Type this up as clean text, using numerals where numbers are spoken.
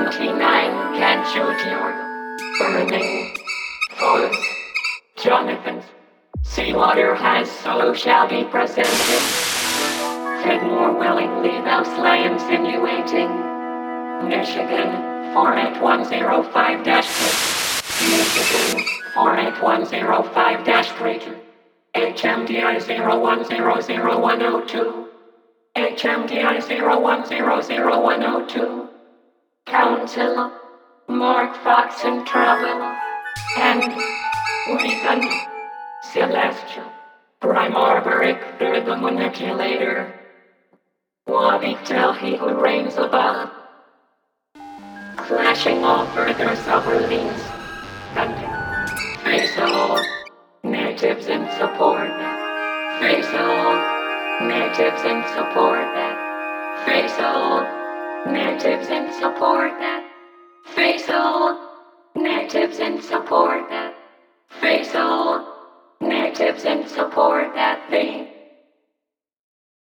29 can shoot your burning foes. Jonathan's seawater has so shall be presented. Fed more willingly thou slay insinuating. Michigan 48105-6. Michigan 48105-3. HMDI 01000102. HMDI 01000102. Council, Mark Fox and Trouble, and Regan, Celestial, Prime Arboric, through the manipulator. Wobby tell he who reigns above. Clashing all further subroutines, and face all natives in support. Face all natives in support. Face all natives in support. Face all natives in support. Face all natives in support that thing.